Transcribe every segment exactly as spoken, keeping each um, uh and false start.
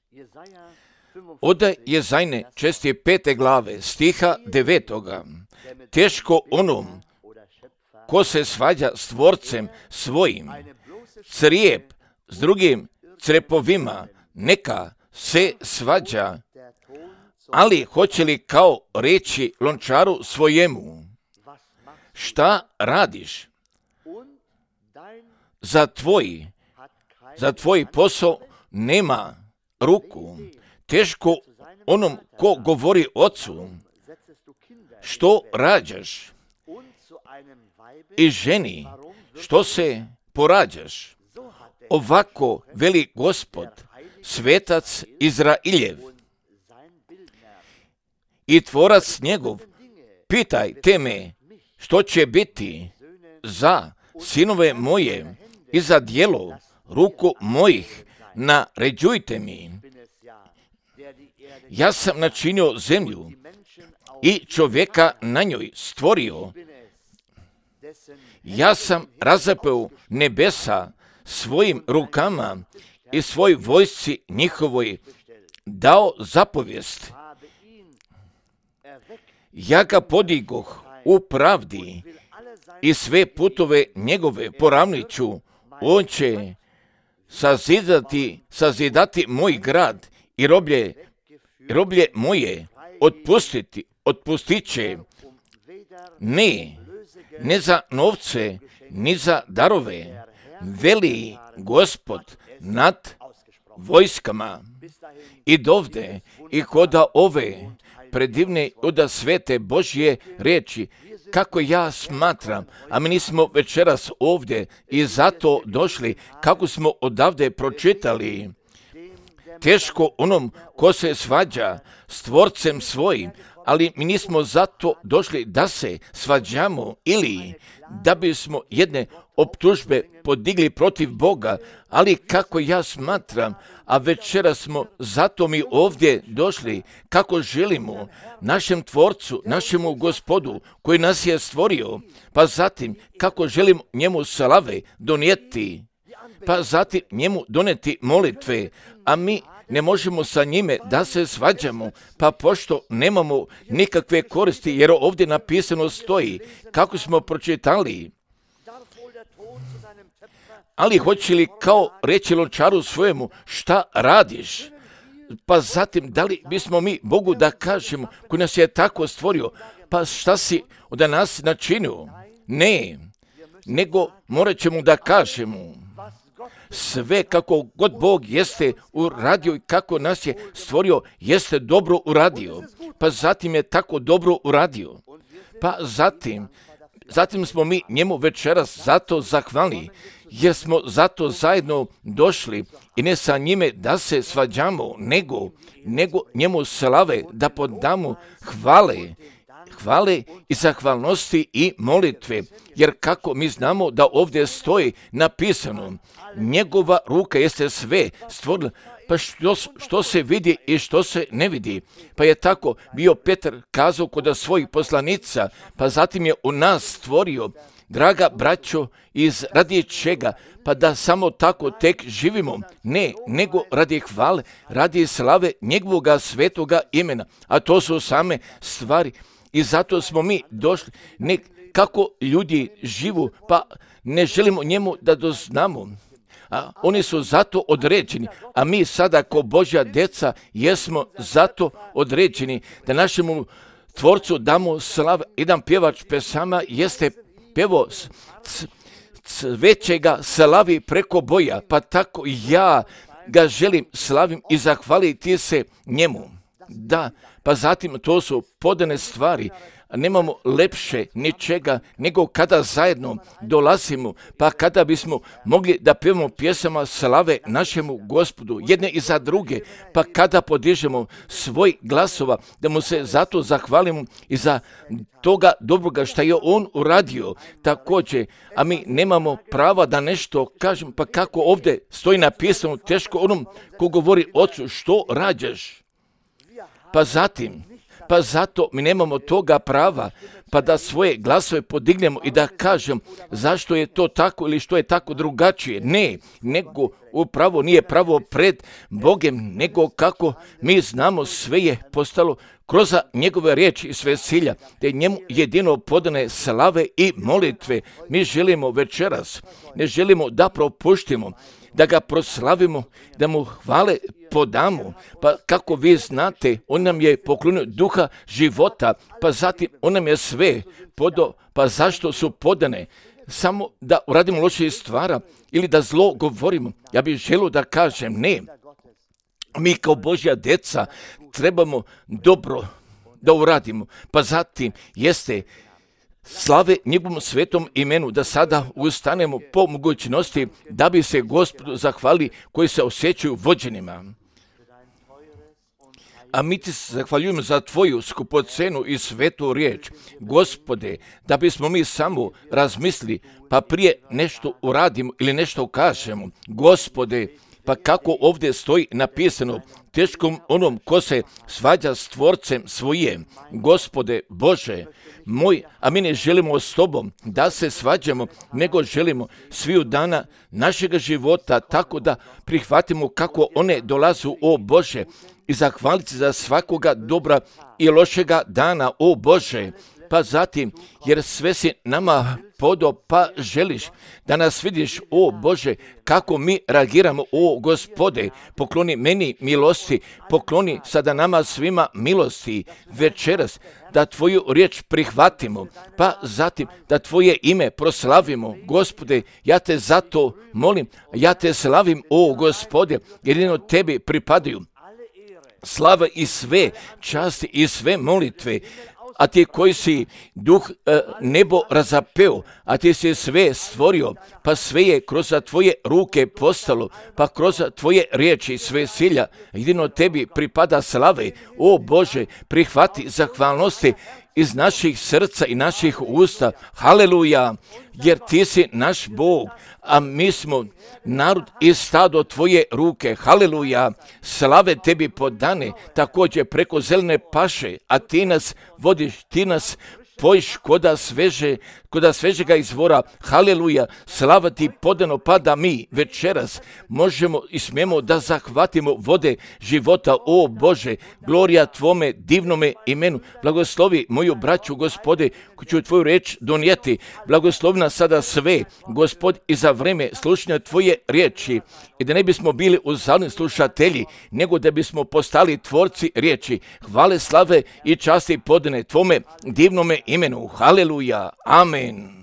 Od Jezajne česti pete glave, stiha devetoga. Teško onom ko se svađa s tvorcem svojim, crijep s drugim crepovima, neka se svađa, ali hoće li kao reći lončaru svojemu, šta radiš? Za tvoj, za tvoj posao nema ruku. Teško onom ko govori ocu, što rađaš? I ženi, što se porađaš? Ovako veli Gospod, svetac Izrailjev i tvorac njegov, pitajte me što će biti za sinove moje i za djelo ruku mojih, naređujte mi. Ja sam načinio zemlju i čovjeka na njoj stvorio. Ja sam razapeo nebesa svojim rukama i svoj vojsci njihovoj dao zapovijest. Ja ga podigoh u pravdi i sve putove njegove poravnit ću. On će sazidati, sazidati moj grad i roblje, roblje moje otpustiti, otpustit će. Ne, ne za novce, ni za darove, veli Gospod nad vojskama. I dovde i koda ove predivne oda svete Božje riječi, kako ja smatram, a mi nismo večeras ovdje i zato došli, kako smo odavde pročitali. Teško onom ko se svađa s tvorcem svojim, ali mi nismo zato došli da se svađamo ili da bismo jedne optužbe podigli protiv Boga, ali kako ja smatram, a večera smo zato mi ovdje došli, kako želimo našem tvorcu, našemu Gospodu koji nas je stvorio, pa zatim kako želimo njemu slave donijeti, pa zatim njemu doneti molitve, a mi ne možemo sa njime da se svađamo, pa pošto nemamo nikakve koristi, jer ovdje napisano stoji, kako smo pročitali. Ali hoće li kao reći lončaru svojemu, šta radiš? Pa zatim, da li bismo mi Bogu da kažemo, koji nas je tako stvorio, pa šta si od nas načinio? Ne, nego morat ćemo da kažemo, sve kako god Bog jeste uradio i kako nas je stvorio, jeste dobro uradio. Pa zatim je tako dobro uradio. Pa zatim, zatim smo mi njemu večeras zato zahvalni, jer smo zato zajedno došli i ne sa njime da se svađamo, nego, nego njemu slave da podamo hvale, hvale i zahvalnosti i molitve, jer kako mi znamo da ovdje stoji napisano, njegova ruka jeste sve stvorila, pa što, što se vidi i što se ne vidi. Pa je tako bio Petar kazao kod svojih poslanica, pa zatim je u nas stvorio, draga braćo, iz radi čega, pa da samo tako tek živimo, ne, nego radi hvale, radi slave njegovoga svetoga imena, a to su same stvari. I zato smo mi došli, ne kako ljudi živu, pa ne želimo njemu da doznamo. A oni su zato određeni, a mi sada kao Božja djeca jesmo zato određeni da našemu tvorcu damo slavu. Jedan pjevač pesama jeste pjevo većega slavi preko boja, pa tako ja ga želim slavim i zahvaliti se njemu. Da, pa zatim to su podane stvari, nemamo lepše ničega nego kada zajedno dolazimo, pa kada bismo mogli da pjevamo pjesama slave našemu Gospodu, jedne i za druge, pa kada podižemo svoj glasova, da mu se zato zahvalimo i za toga dobroga što je on uradio također, a mi nemamo prava da nešto kažemo, pa kako ovdje stoji napisano, teško onom ko govori ocu, što rađaš? Pa zatim, pa zato mi nemamo toga prava, pa da svoje glasove podignemo i da kažem zašto je to tako ili što je tako drugačije. Ne, nego upravo nije pravo pred Bogem, nego kako mi znamo sve je postalo kroz njegove riječi i sve silja, te njemu jedino podane slave i molitve. Mi želimo večeras, ne želimo da propuštimo, da ga proslavimo, da mu hvale podamo. Pa kako vi znate, on nam je poklonio duha života, pa zatim on nam je sve podao. Pa zašto su podane? Samo da uradimo loše stvara ili da zlo govorimo? Ja bih želio da kažem ne. Mi kao Božja djeca trebamo dobro da uradimo. Pa zatim jeste slave njegovom svetom imenu, da sada ustanemo po mogućnosti da bi se Gospodu zahvali koji se osjećaju vođenima. A mi ti se zahvaljujemo za tvoju skupocenu i svetu riječ, Gospode, da bismo mi samo razmislili, pa prije nešto uradimo ili nešto kažemo. Gospode, pa kako ovdje stoji napisano, teškom onom ko se svađa s tvorcem svoje. Gospode Bože moj, a mi ne želimo s tobom da se svađamo, nego želimo sviju dana našega života tako da prihvatimo kako one dolazu, o Bože, i zahvaliti za svakoga dobra i lošega dana, o Bože. Pa zatim, jer sve si nama podao, pa želiš da nas vidiš, o Bože, kako mi reagiramo, o Gospode, pokloni meni milosti, pokloni sada nama svima milosti večeras, da tvoju riječ prihvatimo, pa zatim da tvoje ime proslavimo. Gospode, ja te zato molim, ja te slavim, o Gospode, jedino tebi pripadaju slava i sve časti i sve molitve. A ti koji si duh e, nebo razapeo, a ti si sve stvorio, pa sve je kroz tvoje ruke postalo, pa kroz tvoje riječi sve silja, jedino tebi pripada slave. O Bože, prihvati zahvalnosti iz naših srca i naših usta. Haleluja, jer ti si naš Bog, a mi smo narod i stado tvoje ruke. Haleluja, slave tebi podane, također preko zelene paše, a ti nas vodiš, ti nas pojiš koda sveže, koda svežega izvora. Haleluja, slava ti podano, pa da mi večeras možemo i smijemo da zahvatimo vode života. O Bože, glorija tvome divnome imenu. Blagoslovi moju braću, Gospode, koji ću tvoju reč donijeti. Blagoslovi nas sada sve, Gospod, i za vreme slušanja tvoje riječi, i da ne bismo bili uzalni slušatelji, nego da bismo postali tvorci riječi. Hvale, slave i časti podane tvome divnome imenu. Haleluja, amen.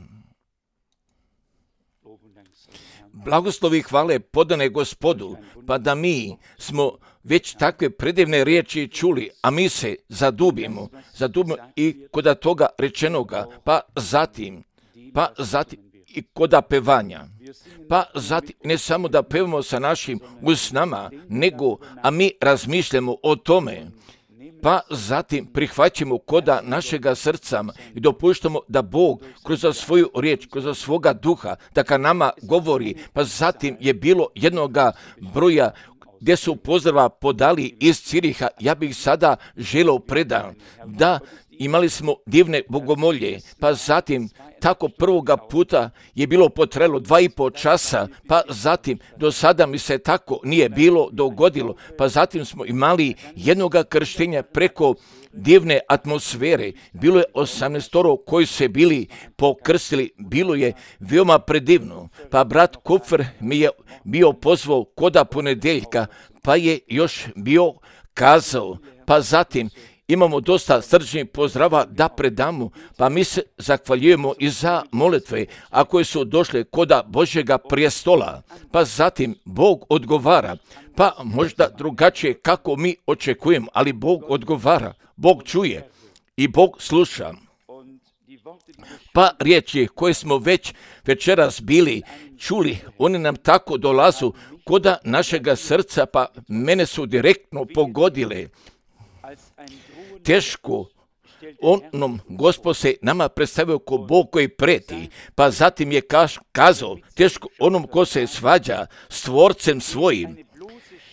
Blagoslovi hvale podane Gospodu, pa da mi smo već takve predivne riječi čuli, a mi se zadubimo, zadubimo i koda toga rečenoga, pa zatim, pa zatim i koda pevanja. Pa zatim ne samo da pevamo sa našim usnama, nego, a mi razmišljamo o tome, pa zatim prihvaćamo koda našega srca i dopuštamo da Bog kroz svoju riječ, kroz svoga duha, da ka nama govori. Pa zatim je bilo jednoga broja gdje su pozdrava podali iz Ciriha. Ja bih sada želio predan da imali smo divne bogomolje, pa zatim tako prvoga puta je bilo potrebalo dva i po časa, pa zatim do sada mi se tako nije bilo dogodilo, pa zatim smo imali jednoga krštenja preko divne atmosfere. Bilo je osamnaestoro koji se bili pokrstili, bilo je veoma predivno. Pa brat Kupfer mi je bio pozvao koda ponedeljka, pa je još bio kazao, pa zatim imamo dosta srčnih pozdrava da predamo, pa mi se zahvaljujemo i za molitve, a koje su došle koda Božjega prijestola, pa zatim Bog odgovara, pa možda drugačije kako mi očekujemo, ali Bog odgovara, Bog čuje i Bog sluša. Pa riječi koje smo već večeras bili čuli, one nam tako dolazu koda našega srca, pa mene su direktno pogodile. Teško onom Gospod se nama predstavio ko Bog koji preti, pa zatim je kaž, kazao teško onom ko se svađa s tvorcem svojim.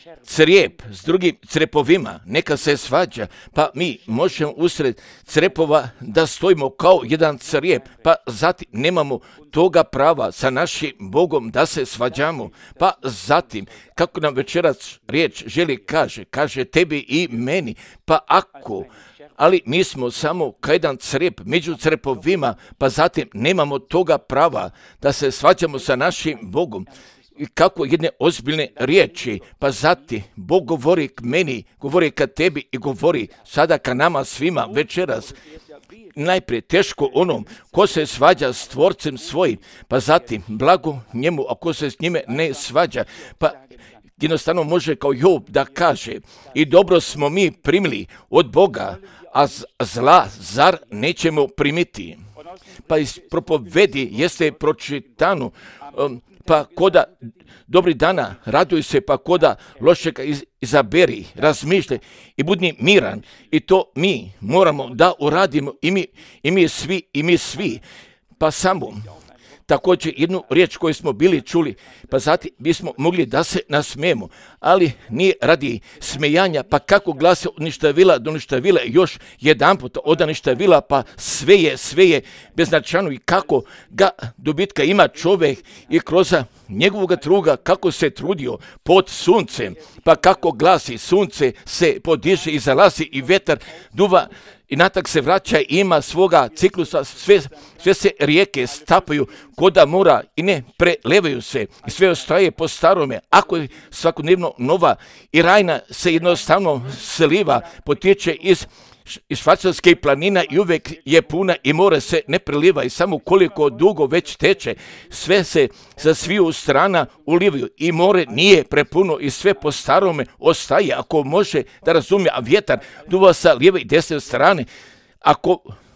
crijep s drugim crepovima, neka se svađa, pa mi možemo usred crepova da stojimo kao jedan crijep, pa zatim nemamo toga prava sa našim Bogom da se svađamo, pa zatim, kako nam večeras riječ želi kaže, kaže tebi i meni, pa ako, ali mi smo samo kao jedan crijep među crepovima, pa zatim nemamo toga prava da se svađamo sa našim Bogom. I kako jedne ozbiljne riječi, pa zatim Bog govori k meni, govori ka tebi i govori sada ka nama svima večeras. Najprije teško onom ko se svađa s tvorcem svojim, pa zatim blago njemu ako se s njime ne svađa, pa jednostavno može kao Job da kaže i dobro smo mi primili od Boga, a zla zar nećemo primiti. Pa iz propovedi jeste pročitano, um, pa koda dobri dana raduj se, pa koda lošega iz, izaberi, razmišljaj i budi miran. I to mi moramo da uradimo i mi, i mi svi, i mi svi. Pa samo također jednu riječ koju smo bili čuli, pa zatim bismo mogli da se nasmijemo, ali nije radi smejanja, pa kako glase od ništavila do ništavila još jedan puta od ništavila, pa sve je, sve je beznačajno i kako ga dobitka ima čovjek i kroz njegovog truga kako se trudio pod suncem, pa kako glasi sunce se podiže i zalazi i vetar duva i natak se vraća i ima svoga ciklusa, sve, sve se rijeke stapaju koda mora i ne prelevaju se i sve ostaje po starome. Ako je svakodnevno nova i rajna se jednostavno sliva, potječe iz iz švajcarskih planina i uvijek je puna i more se ne preliva i samo koliko dugo već teče, sve se sa sviju strana ulivaju i more nije prepuno i sve po starome ostaje, ako može da razumije, a vjetar duva sa lijeve i desne strane, ako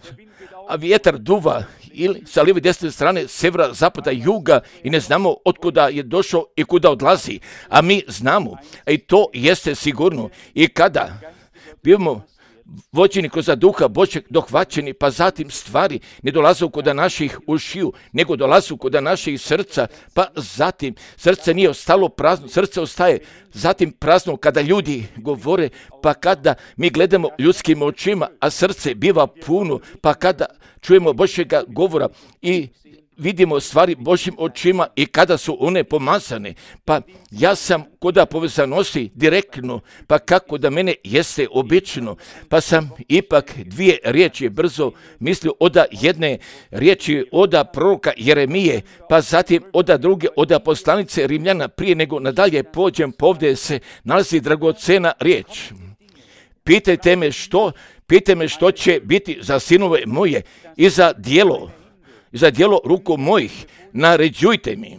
a vjetar duva ili sa lijeve i desne strane, severa, zapada, juga i ne znamo otkuda je došao i kuda odlazi, a mi znamo, a i to jeste sigurno i kada bivamo vođeni kroz duha Božeg dohvaćeni, pa zatim stvari ne dolaze kod naših ušiju, nego dolaze kod naših srca, pa zatim srce nije ostalo prazno, srce ostaje zatim prazno kada ljudi govore, pa kada mi gledamo ljudskim očima, a srce biva puno, pa kada čujemo Božjega govora i vidimo stvari Božjim očima i kada su one pomazane, pa ja sam koda povezanosti direktno, pa kako da mene jeste obično, pa sam ipak dvije riječi brzo mislio oda jedne riječi oda proroka Jeremije, pa zatim oda druge oda poslanice Rimljana, prije nego nadalje pođem, povdje se nalazi dragocena riječ. Pitajte me što, pitajte me što će biti za sinove moje i za djelo, za djelo ruku mojih, naređujte mi.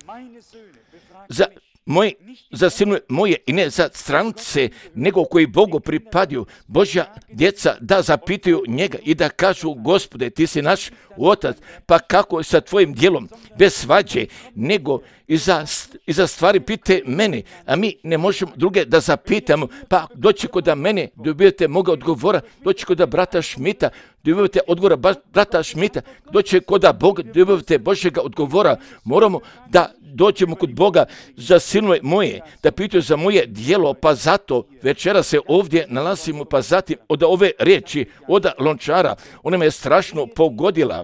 Za, moj, za sinove moje i ne za strance, nego koji Bogu pripadaju, Božja djeca da zapitaju njega i da kažu Gospode, ti si naš otac, pa kako je sa tvojim djelom, bez svađe, nego i za, i za stvari pite mene, a mi ne možemo druge da zapitamo, pa doći kod mene, dobijete moga odgovora, doći kod brata Šmita, dobivate odgovora brata Šmita, doći kod Boga, dobivate Božjega odgovora. Moramo da dođemo kod Boga za sinove moje, da pitaju za moje djelo, pa zato večera se ovdje nalazimo, pa zatim od ove riječi, od Lončara, ona me je strašno pogodila.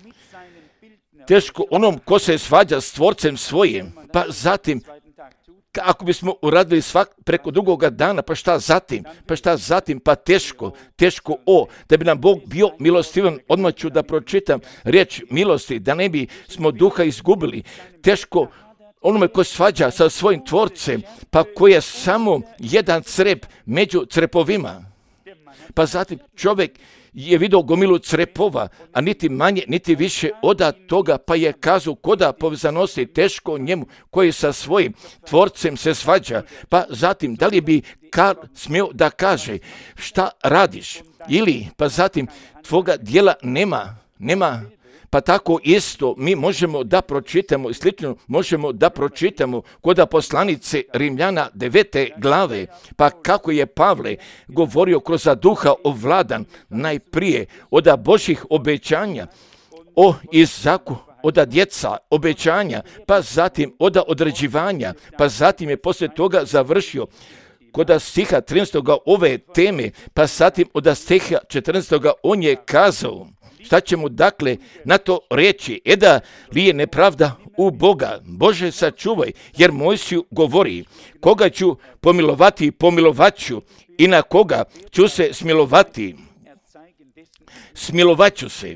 Teško onom ko se svađa s tvorcem svojim, pa zatim ako bismo uradili svak preko drugoga dana, pa šta zatim, pa šta zatim, pa teško, teško o, da bi nam Bog bio milostivan, odmah ću da pročitam riječ milosti, da ne bi smo duha izgubili, teško onome ko svađa sa svojim tvorcem, pa ko je samo jedan crep među crepovima, pa zatim čovjek je vidio gomilu crepova, a niti manje, niti više oda toga, pa je kazao koda povezanosti teško njemu koji sa svojim tvorcem se svađa, pa zatim da li bi Kar smio da kaže šta radiš ili pa zatim tvoga djela nema, nema, pa tako isto mi možemo da pročitamo i slično možemo da pročitamo kod poslanice Rimljana devete glave, pa kako je Pavle govorio kroz duha ovladan najprije od Božjih obećanja o Izaku, oda djeca, obećanja, pa zatim oda određivanja, pa zatim je poslije toga završio kod stiha trinaestog ove teme, pa zatim od stiha četrnaestog on je kazao, šta će mu dakle na to reći, e da li je nepravda u Boga, Bože sačuvaj, jer Mojsiju govori, koga ću pomilovati, pomilovat ću, i na koga ću se smilovati, smilovat ću se.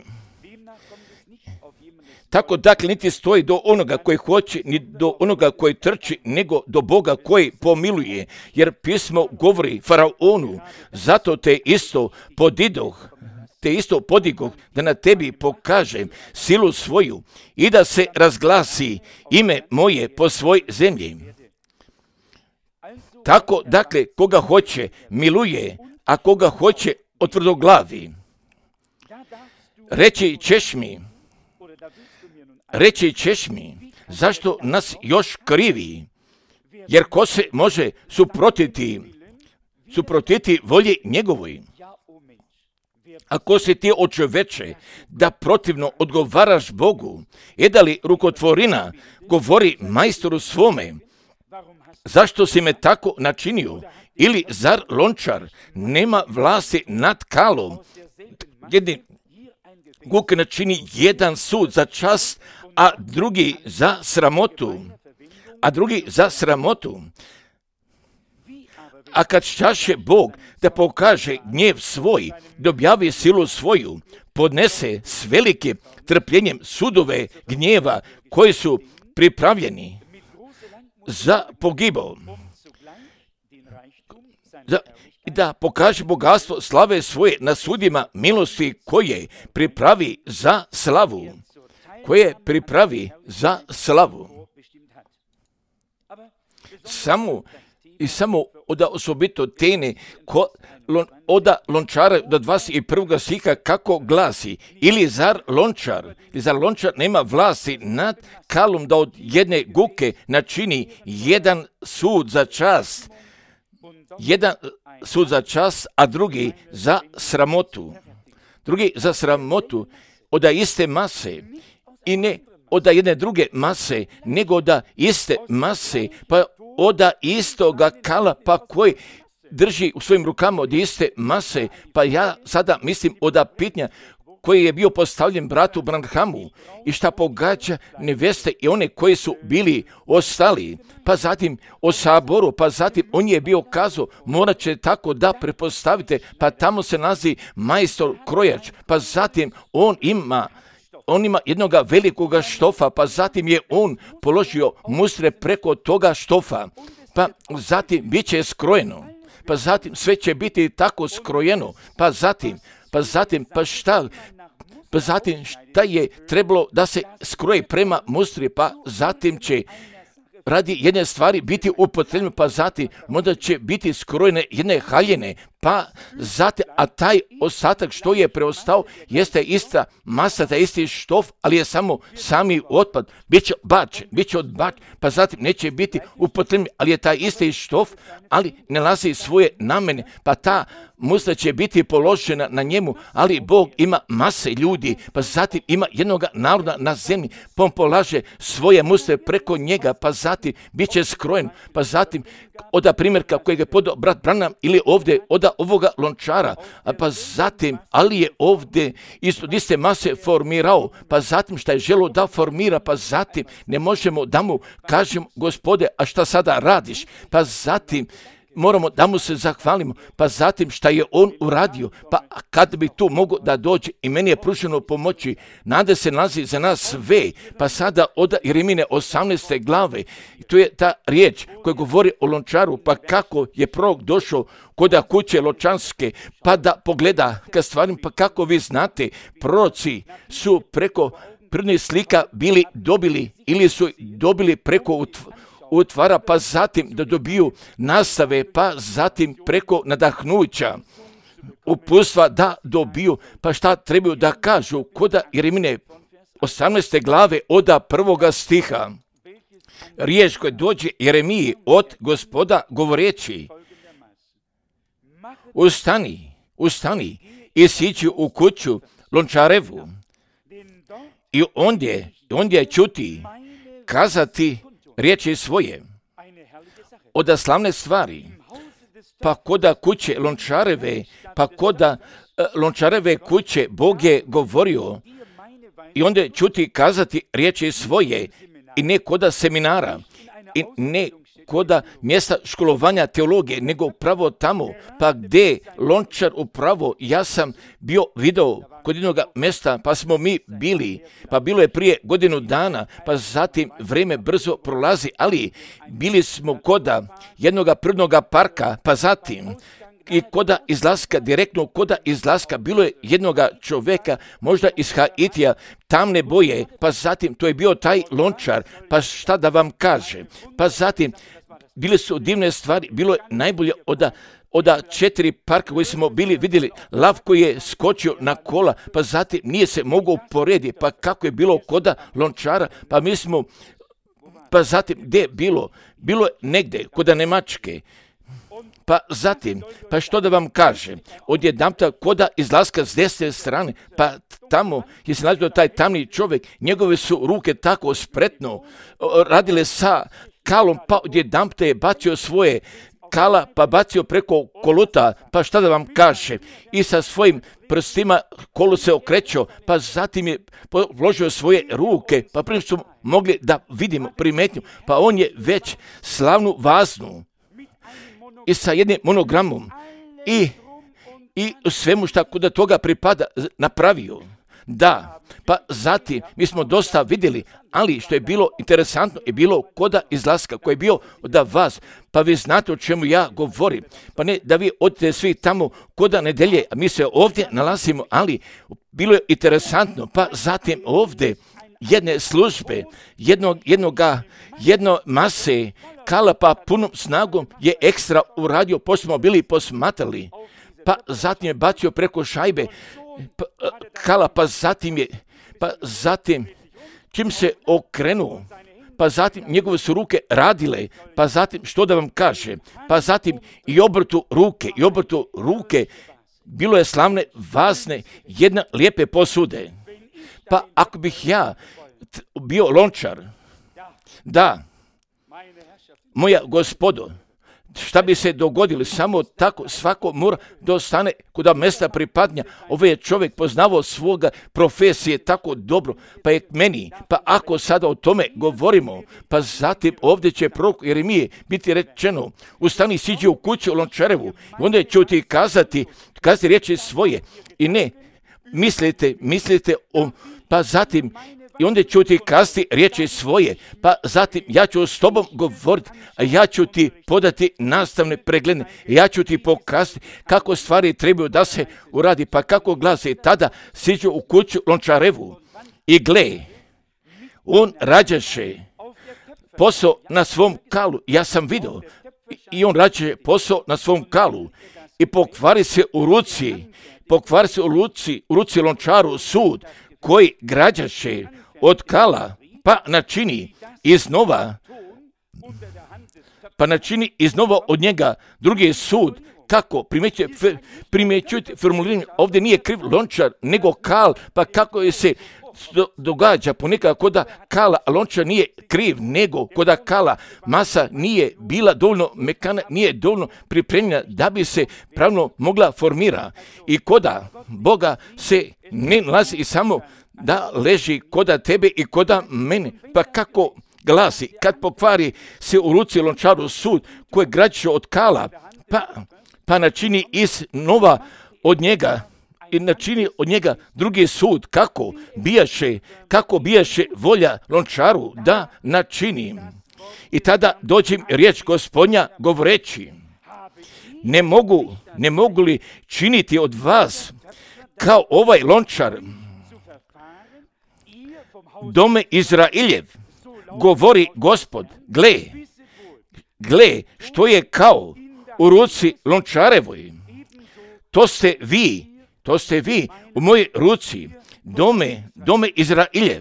Tako dakle niti stoji do onoga koji hoće, ni do onoga koji trči, nego do Boga koji pomiluje, jer pismo govori faraonu, zato te isto podidoh, te isto podigoh da na tebi pokažem silu svoju i da se razglasi ime moje po svoj zemlji. Tako dakle koga hoće miluje, a koga hoće otvrdoglavi. Reći ćeš mi, reći ćeš mi, zašto nas još krivi, jer ko se može suprotiti, suprotiti volji njegovoj? Ako si ti o čoveče da protivno odgovaraš Bogu, je da li rukotvorina govori majstoru svome, zašto si me tako načinio? Ili zar lončar nema vlasti nad kalom? Jedni guk načini jedan sud za čast, a drugi za sramotu. A drugi za sramotu. A kad šćaše Bog da pokaže gnjev svoj, da objavi silu svoju, podnese s velikim trpljenjem sudove gnjeva koji su pripravljeni za pogibao. Za, da pokaže bogatstvo slave svoje na sudima milosti koje pripravi za slavu. Koje pripravi za slavu. Samo i samo oda osobito tene ko, lon, oda lončara do dvadeset prvog stiha kako glasi, ili zar lončar, ili zar lončar nema vlasti nad kalom da od jedne guke načini jedan sud za čast, jedan sud za čast, a drugi za sramotu. Drugi za sramotu oda iste mase i ne oda jedne druge mase, nego oda iste mase, pa oda istoga kala, pa koji drži u svojim rukama od iste mase, pa ja sada mislim oda pitanja koji je bio postavljen bratu Branhamu i šta pogađa neveste i one koji su bili ostali, pa zatim o saboru, pa zatim on je bio kazao, morat će tako da prepostavite, pa tamo se nalazi majstor krojač, pa zatim on ima On ima jednoga velikoga štofa, pa zatim je on položio mustre preko toga štofa, pa zatim bit će skrojeno, pa zatim sve će biti tako skrojeno, pa zatim, pa zatim, pa šta, pa zatim šta je trebalo da se skroji prema mustri, pa zatim će radi jedne stvari biti upotrebljeno, pa zatim možda će biti skrojene jedne haljine, pa zatim, a taj ostatak što je preostao jeste ista masa, taj isti štof, ali je samo sami otpad, bit će bačen, bit će odbačen, pa zatim neće biti upotrebljen, ali je taj isti štof, ali ne nalazi svoje namene, pa ta mustra će biti položena na njemu, ali Bog ima mase ljudi, pa zatim ima jednoga naroda na zemlji, pa on polaže svoje mustre preko njega, pa zatim bit će skrojen, pa zatim oda primjerka kojeg je podao brat Branham ili ovdje oda ovoga lončara, a pa zatim, ali je ovdje isto iste mase formirao, pa zatim šta je želo da formira, pa zatim ne možemo da mu kažemo, Gospode, a šta sada radiš, pa zatim moramo da mu se zahvalimo, pa zatim šta je on uradio, pa kad bi tu mogo da dođe i meni je pruženo pomoći, nade se nalazi za nas sve, pa sada od Jeremine osamnaeste glave, i tu je ta riječ koja govori o lončaru, pa kako je prorok došao kod kuće lončarske, pa da pogleda ka stvarim, pa kako vi znate, proroci su preko prvnih slika bili dobili ili su dobili preko utv- utvara, pa zatim da dobiju nastave, pa zatim preko nadahnuća uputstva da dobiju, pa šta trebaju da kažu kod Jeremine osamnaeste glave oda prvoga stiha. Riječ koja dođe Jeremiji od Gospoda govoreći, ustani, ustani i siđi u kuću lončarevu i ondje, ondje čuti, kazati riječi svoje, oda slavne stvari, pa koda kuće Lončareve, pa koda uh, Lončareve kuće Bog je govorio i onda čuti kazati riječi svoje i ne koda seminara i ne koda mjesta školovanja teologije, nego upravo tamo, pa gdje Lončar upravo, ja sam bio video kod jednog mjesta, pa smo mi bili, pa bilo je prije godinu dana, pa zatim vrijeme brzo prolazi, ali bili smo koda jednog prirodnog parka, pa zatim i koda izlaska, direktno koda izlaska, bilo je jednoga čovjeka, možda iz Haitija, tamne boje, pa zatim to je bio taj Lončar, pa šta da vam kaže, pa zatim bile su divne stvari, bilo je najbolje oda, oda četiri parka koji smo bili vidjeli, lav koji je skočio na kola, pa zatim nije se mogao uporediti, pa kako je bilo koda Lončara, pa mi smo, pa zatim gdje je bilo, bilo je negdje koda Nemačke, pa zatim, pa što da vam kažem, odjedanputa koda izlaska s desne strane, pa tamo je se nalazio taj tamni čovjek, njegove su ruke tako spretno radile sa kalom, pa odjedanputa je bacio svoje kala, pa bacio preko koluta, pa šta da vam kaže, i sa svojim prstima kolo se okrećao, pa zatim je vložio svoje ruke, pa prije što smo mogli da vidimo, primetnju, pa on je već slavnu vaznu i sa jednim monogramom i, i svemu šta kod toga pripada napravio. Da, pa zatim mi smo dosta vidjeli, ali što je bilo interesantno je bilo koda izlaska koji je bio od vas, pa vi znate o čemu ja govorim, pa ne da vi odete svi tamo koda nedelje, a mi se ovdje nalazimo, ali bilo je interesantno, pa zatim ovdje jedne službe, jednog, jednoga, jedno mase, kala pa punom snagom je ekstra uradio, pošto smo bili posmatrali, pa zatim je bacio preko šajbe, pa, kala, pa zatim je, pa zatim, čim se okrenuo, pa zatim njegove su ruke radile, pa zatim, što da vam kaže, pa zatim i obrtu ruke, i obrtu ruke, bilo je slavne, vazne, jedna lijepe posude. Pa ako bih ja bio Lončar, da, moja gospodo, šta bi se dogodilo, samo tako svako mora da ostane kuda mjesta pripadnja. Ovaj je čovjek poznavao svoga profesije tako dobro, pa je meni, pa ako sada o tome govorimo, pa zatim ovdje će prorok Jeremije biti rečeno, ustani, siđi u kuću Lončarevu, i onda će ti kazati, kazati riječi svoje, i ne, mislite, mislite o, pa zatim, i onda ću ti kazati riječi svoje, pa zatim ja ću s tobom govoriti, a ja ću ti podati nastavne preglede, ja ću ti pokazati kako stvari trebaju da se uradi, pa kako glasi, tada siđu u kuću Lončarevu i gle, on rađaše posao na svom kalu, ja sam vidio, i on rađaše posao na svom kalu i pokvari se u ruci, pokvari se u ruci, u ruci Lončaru sud koji građaše od kala, pa načini iznova, pa načini iznova od njega drugi sud. Kako? Primjećujete formuliranje, ovdje nije kriv Lončar, nego kal, pa kako je se događa ponekad koda kala, a Lončar nije kriv, nego koda kala masa nije bila dovoljno mekana, nije dovoljno pripremljena da bi se pravno mogla formira. I koda Boga se ne nalazi i samo da leži koda tebe i koda mene, pa kako glasi, kad pokvari se u ruci Lončaru sud koji građe od kala, pa, pa načini iznova od njega, i načini od njega drugi sud, kako bijaše, kako bijaše volja Lončaru da načini. I tada dođe riječ Gospodnja govoreći, ne mogu, ne mogu li činiti od vas kao ovaj Lončar, dome Izrailjev, govori Gospod, gle, gle, što je kao u ruci Lončarevoj, to ste vi, to ste vi u mojoj ruci, dome, dome Izrailjev.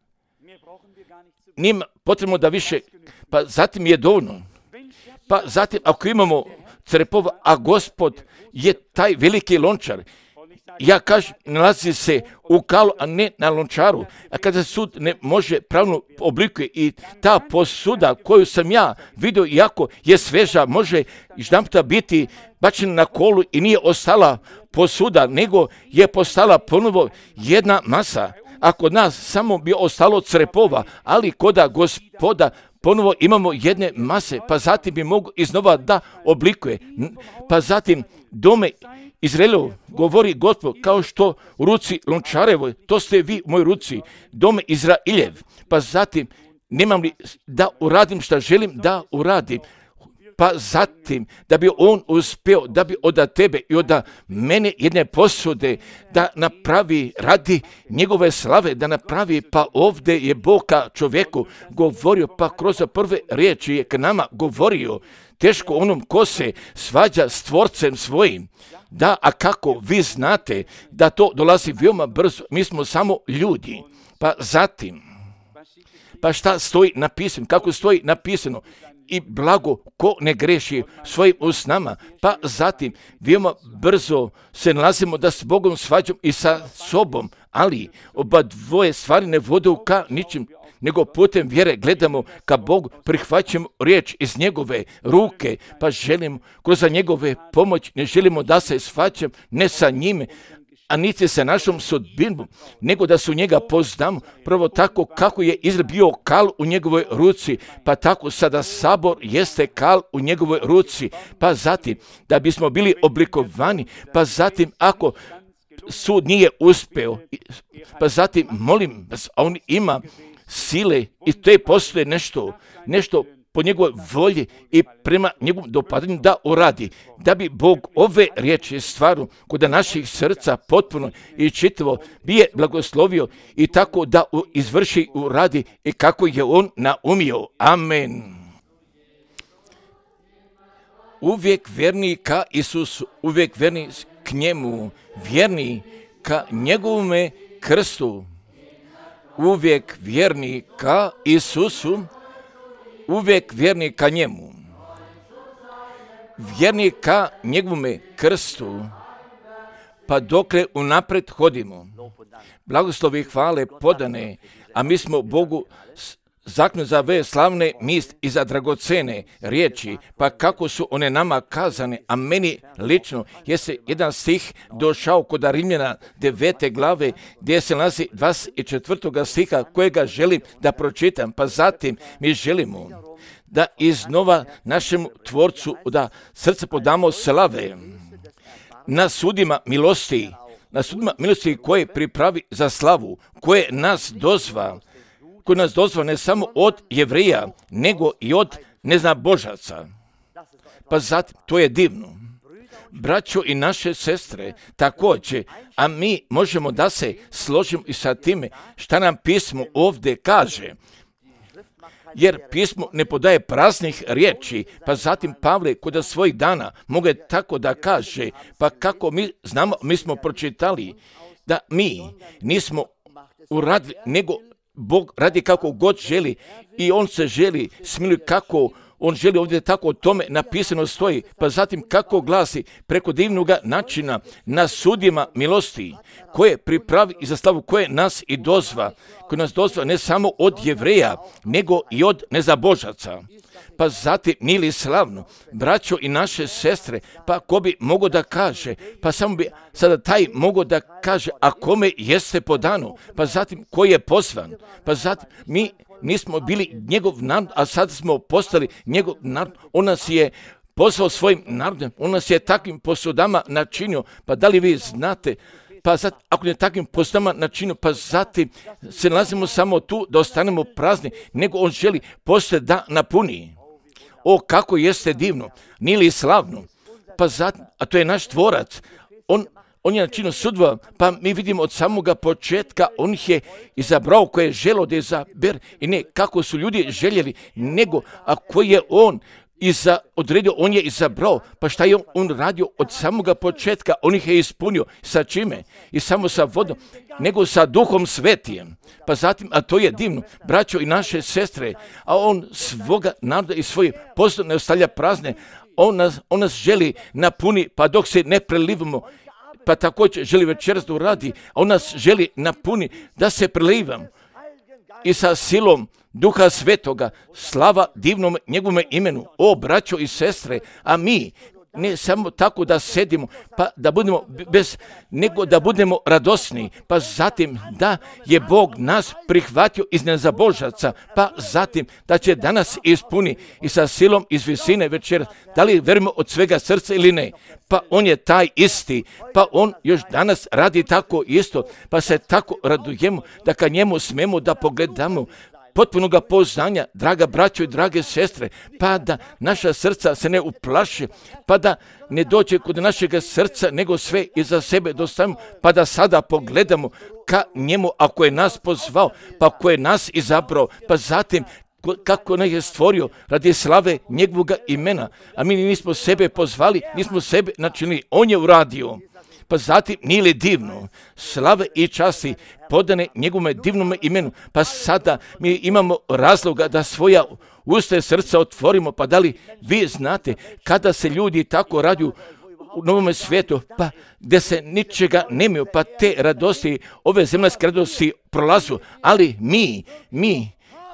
Nima potrebno da više, pa zatim je dovoljno. Pa zatim, ako imamo crpova, a Gospod je taj veliki Lončar, ja kažem, nalazi se u kalu, a ne na lončaru. A kada sud ne može pravno oblikuje i ta posuda koju sam ja vidio, iako je sveža, može jedanputa biti bačena na kolu i nije ostala posuda, nego je postala ponovo jedna masa. A kod nas samo bi ostalo crepova, ali koda Gospoda ponovo imamo jedne mase, pa zatim bi mogu iznova da oblikuje. Pa zatim dome Izraelov, govori Gospod, kao što u ruci lončarevoj, to ste vi u mojoj ruci, dome Izraeljev. Pa zatim, nemam li da uradim šta želim da uradim. Pa zatim, da bi on uspio, da bi od tebe i od mene jedne posude da napravi radi njegove slave, da napravi, pa ovdje je Bog ka čovjeku govorio, pa kroz prve riječi je k nama govorio, teško onom ko se svađa s tvorcem svojim. Da, a kako vi znate da to dolazi veoma brzo, mi smo samo ljudi. Pa zatim, pa šta stoji napisano, kako stoji napisano, i blago ko ne greši svojim usnama, pa zatim veoma brzo se nalazimo da s Bogom svađamo i sa sobom, ali oba dvoje stvari ne vode ka ničim, nego putem vjere gledamo ka Bogu, prihvaćamo riječ iz njegove ruke, pa želimo kroz njegove pomoć, ne želimo da se svađam ne sa njime, a niti sa našom sudbinom, nego da su njega poznamo, prvo tako kako je Izrael bio kal u njegovoj ruci, pa tako sada sabor jeste kal u njegovoj ruci, pa zatim da bismo bili oblikovani, pa zatim ako sud nije uspeo, pa zatim molim vas, a on ima sile i to je postoje nešto, nešto po njegovoj volji i prema njegovom dopadanju da uradi, da bi Bog ove riječi stvaru kod naših srca potpuno i čitavo bi je blagoslovio i tako da izvrši uradi i kako je on naumio. Amen. Uvijek vjerni ka Isusu, uvijek vjerni k njemu, vjerni ka njegovome krstu, uvijek vjerni ka Isusu, uvijek vjerni ka njemu, vjerni ka njegovome krstu, pa dokle unapred hodimo. Blagoslovi i hvale podane, a mi smo Bogu zaknu za ove slavne mist i za dragocene riječi, pa kako su one nama kazane, a meni lično jeste jedan stih došao kod Rimljana devete glave, gdje se nalazi dvadeset četvrtog stiha kojega želim da pročitam, pa zatim mi želimo da iznova našem tvorcu da srce podamo slave na sudima milosti, na sudima milosti koje pripravi za slavu, koje nas dozva, koji nas dozva ne samo od Jevreja, nego i od neznabožaca. Pa zatim, to je divno. Braćo i naše sestre, također, a mi možemo da se složimo i sa time šta nam pismo ovdje kaže. Jer pismo ne podaje praznih riječi, pa zatim Pavle kod svojih dana mogu tako da kaže, pa kako mi znamo, mi smo pročitali da mi nismo uradili, nego Bog radi kako god želi i on se želi smiluje kako on želi, ovdje tako o tome napisano stoji, pa zatim kako glasi preko divnog načina na sudima milosti koje pripravi i za slavu koje nas i dozva, koje nas dozva ne samo od Jevreja, nego i od nezabožaca. Pa zatim nije li slavno, braćo i naše sestre, pa ko bi mogao da kaže, pa samo bi sada taj mogao da kaže, a kome jeste podano, pa zatim ko je pozvan, pa zatim mi nismo bili njegov narod, a sad smo postali njegov narod, on nas je pozvao svojim narodom, on nas je takvim posudama načinio, pa da li vi znate, pa zatim, ako ne takvim posudama načinio, pa zatim se nalazimo samo tu da ostanemo prazni, nego on želi poslije da napuni. O, kako jeste divno, nije li slavno, pa zatim, a to je naš tvorac, on On je načinio sudova, pa mi vidimo od samoga početka, on ih je izabrao koje je želo da izaber i ne kako su ljudi željeli, nego a koji je on iza, odredio, on je izabrao, pa šta je on, on radio od samoga početka, on ih je ispunio, sa čime? I samo sa vodom, nego sa Duhom Svetijem. Pa zatim, a to je divno, braćo i naše sestre, a on svoga naroda i svoje poslove ne ostavlja prazne, on nas, on nas želi napuni, pa dok se ne prelivamo, pa također želi večeras da uradi, a on nas želi napuni da se prelivam i sa silom Duha Svetoga, slava divnom njegovome imenu, o braćo i sestre, a mi ne samo tako da sedimo, pa da budemo bez, nego da budemo radosni, pa zatim da je Bog nas prihvatio iz nezabožaca, pa zatim da će danas ispuni i sa silom iz visine večera, da li verujemo od svega srca ili ne, pa on je taj isti, pa on još danas radi tako isto, pa se tako radujemo da ka njemu smemo da pogledamo potpunoga poznanja, draga braćo i drage sestre, pa da naša srca se ne uplaši, pa da ne dođe kod našega srca, nego sve iza sebe dostavimo, pa da sada pogledamo ka njemu, ako je nas pozvao, pa ako je nas izabrao, pa zatim kako nas je stvorio radi slave njegovoga imena, a mi nismo sebe pozvali, nismo sebe načinili, on je uradio. Pa zatim, nije li divno, slave i časti podane njegovome divnome imenu, pa sada mi imamo razloga da svoja usta i srca otvorimo, pa da li vi znate kada se ljudi tako raduju u novome svijetu, pa gdje se ničega nemaju, pa te radosti, ove zemaljske radosti prolazu, ali mi, mi,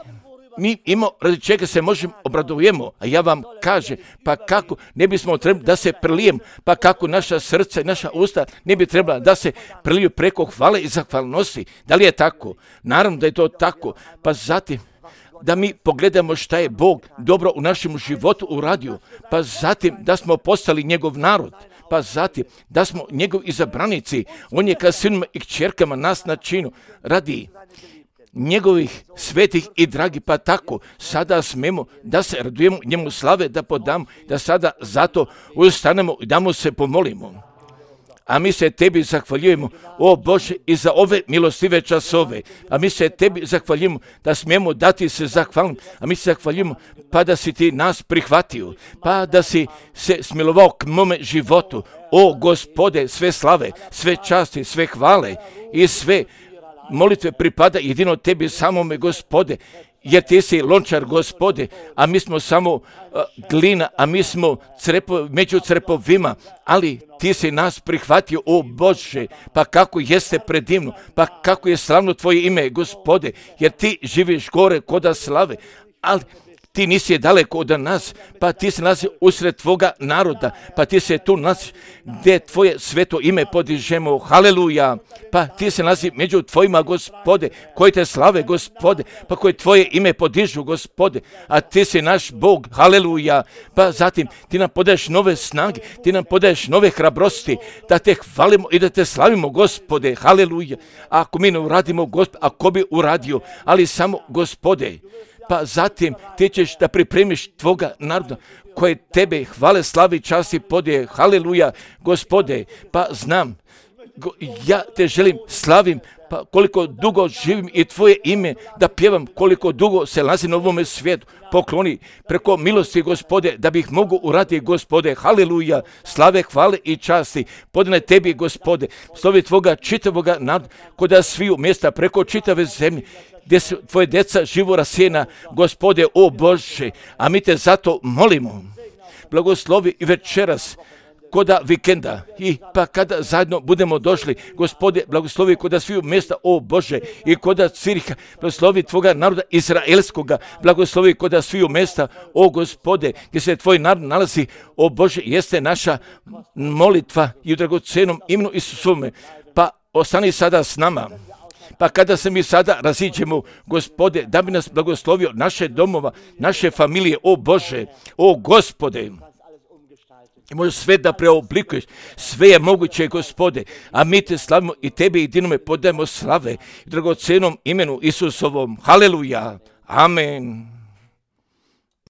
mi imamo radi čega se možemo obradujemo, a ja vam kažem, pa kako ne bismo trebali da se prelijem, pa kako naša srca i naša usta ne bi trebala da se preliju preko hvale i zahvalnosti. Da li je tako? Naravno da je to tako, pa zatim da mi pogledamo šta je Bog dobro u našem životu uradio, pa zatim da smo postali njegov narod, pa zatim da smo njegov izabranici, on je ka sinima i kćerkama nas načinu radi njegovih svetih i dragi, pa tako sada smemo da se radujemo njemu slave, da podamo, da sada zato ustanemo i da mu se pomolimo. A mi se tebi zahvaljujemo, o Bože, i za ove milostive časove. A mi se tebi zahvaljujemo da smijemo dati se zahvalim. A mi se zahvaljujemo pa da si ti nas prihvatio, pa da si se smilovao k mome životu. O Gospode, sve slave, sve časti, sve hvale i sve molitve pripada jedino tebi samome, Gospode, jer ti si lončar, Gospode, a mi smo samo uh, glina, a mi smo crepo, među crepovima, ali ti si nas prihvatio, o Bože, pa kako jeste predivno, pa kako je slavno tvoje ime, Gospode, jer ti živiš gore koda slave, ali ti nisi daleko od nas, pa ti se nalazi usred tvoga naroda, pa ti se tu nalazi gdje tvoje sveto ime podižemo, haleluja, pa ti se nalazi među tvojima, Gospode, koji te slave, Gospode, pa koje tvoje ime podižu, Gospode, a ti si naš Bog, haleluja, pa zatim ti nam podaješ nove snage, ti nam podaješ nove hrabrosti, da te hvalimo i da te slavimo, Gospode, haleluja, a ako mi ne uradimo, Gospode, ako bi uradio, ali samo, Gospode, pa zatim ti ćeš da pripremiš tvoga naroda koje tebe hvale, slavi, časti, podije, haleluja, Gospode, pa znam, go, ja te želim, slavim, pa koliko dugo živim i tvoje ime da pjevam, koliko dugo se nalazim na ovome svijetu, pokloni preko milosti, Gospode, da bih mogu uraditi, Gospode, haleluja, slave, hvale i časti, podane tebi, Gospode, slovi tvoga čitavoga naroda, koda sviju mjesta preko čitave zemlje, gdje su tvoje djeca živo rasijena, Gospode, o Bože, a mi te zato molimo, blagoslovi i večeras, koda vikenda i pa kada zajedno budemo došli, Gospode, blagoslovi koda sviju mjesta, o Bože, i koda Ciriha, blagoslovi tvoga naroda izraelskoga, blagoslovi koda sviju mjesta, o Gospode, gdje se tvoj narod nalazi, o Bože, jeste naša molitva i u dragocenom imenu Isusovome, pa ostani sada s nama. Pa kada se mi sada raziđemo, Gospode, da bi nas blagoslovio naše domova, naše familije, o Bože, o Gospode, i možeš sve da preoblikuješ, sve je moguće, Gospode, a mi te slavimo i tebi jedinome podajemo slave, dragocenom imenu Isusovom, haleluja, amen.